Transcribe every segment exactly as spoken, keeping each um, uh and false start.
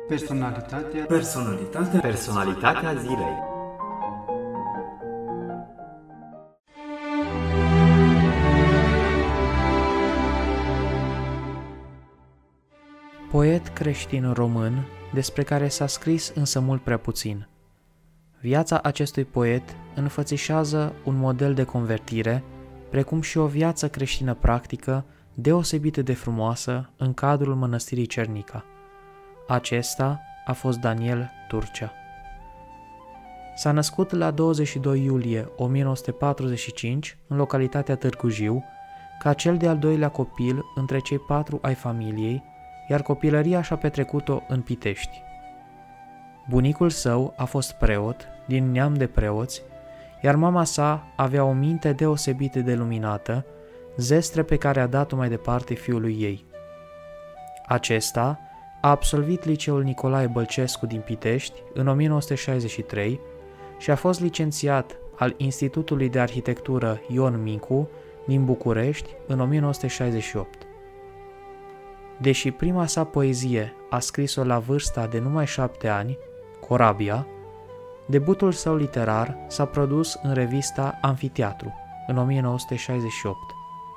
Personalitatea Personalitatea Personalitatea zilei. Poet creștin român, despre care s-a scris însă mult prea puțin. Viața acestui poet înfățișează un model de convertire, precum și o viață creștină practică deosebit de frumoasă în cadrul mănăstirii Cernica. Acesta a fost Daniel Turcea. S-a născut la douăzeci și doi iulie o mie nouă sute patruzeci și cinci în localitatea Târgu Jiu, ca cel de-al doilea copil între cei patru ai familiei, iar copilăria și-a petrecut-o în Pitești. Bunicul său a fost preot, din neam de preoți, iar mama sa avea o minte deosebit de luminată, zestre pe care a dat-o mai departe fiului ei. Acesta a absolvit liceul Nicolae Bălcescu din Pitești în o mie nouă sute șaizeci și trei și a fost licențiat al Institutului de Arhitectură Ion Mincu din București în o mie nouă sute șaizeci și opt. Deși prima sa poezie a scris-o la vârsta de numai șapte ani, Corabia, debutul său literar s-a produs în revista Amfiteatru în o mie nouă sute șaizeci și opt.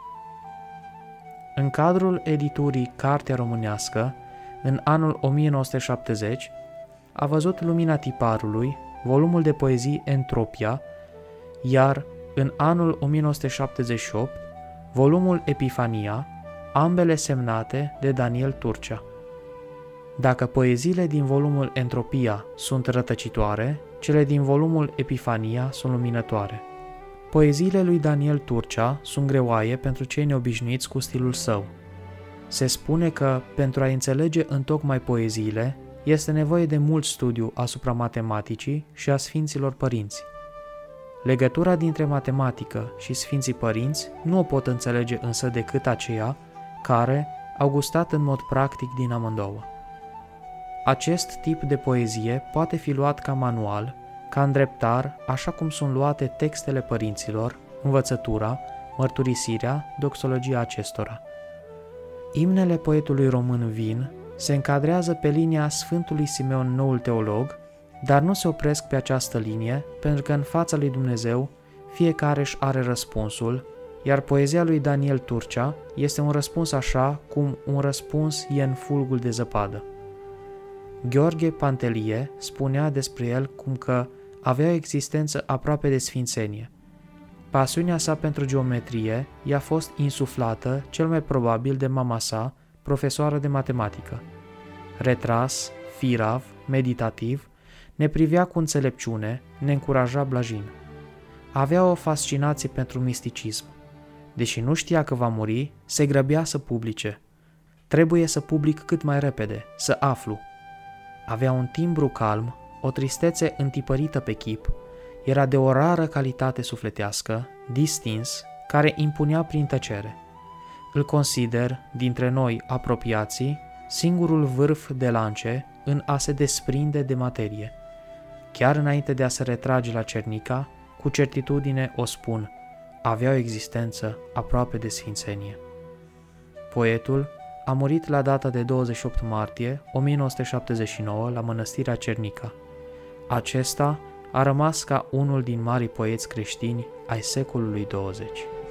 În cadrul editurii Cartea Românească, în anul o mie nouă sute șaptezeci, a văzut lumina tiparului volumul de poezii Entropia, iar în anul o mie nouă sute șaptezeci și opt, volumul Epifania, ambele semnate de Daniel Turcea. Dacă poeziile din volumul Entropia sunt rătăcitoare, cele din volumul Epifania sunt luminătoare. Poeziile lui Daniel Turcea sunt greoaie pentru cei neobișnuiți cu stilul său. Se spune că, pentru a înțelege întocmai poeziile, este nevoie de mult studiu asupra matematicii și a Sfinților Părinți. Legătura dintre matematică și Sfinții Părinți nu o pot înțelege însă decât aceia care au gustat în mod practic din amândouă. Acest tip de poezie poate fi luat ca manual, ca îndreptar, așa cum sunt luate textele părinților, învățătura, mărturisirea, doxologia acestora. Imnele poetului român vin se încadrează pe linia Sfântului Simeon Noul Teolog, dar nu se opresc pe această linie, pentru că în fața lui Dumnezeu fiecare își are răspunsul, iar poezia lui Daniel Turcea este un răspuns așa cum un răspuns e în fulgul de zăpadă. Gheorghe Pantelie spunea despre el cum că avea o existență aproape de sfințenie. Pasiunea sa pentru geometrie i-a fost insuflată cel mai probabil de mama sa, profesoară de matematică. Retras, firav, meditativ, ne privea cu înțelepciune, ne încuraja blajin. Avea o fascinație pentru misticism. Deși nu știa că va muri, se grăbea să publice. Trebuie să public cât mai repede, să aflu. Avea un timbru calm, o tristețe întipărită pe chip, era de o rară calitate sufletească, distins, care impunea prin tăcere. Îl consider, dintre noi apropiații, singurul vârf de lance în a se desprinde de materie. Chiar înainte de a se retrage la Cernica, cu certitudine o spun, avea o existență aproape de sfințenie. Poetul a murit la data de douăzeci și opt martie o mie nouă sute șaptezeci și nouă la mănăstirea Cernica. Acesta a rămas ca unul din marii poeți creștini ai secolului douăzeci.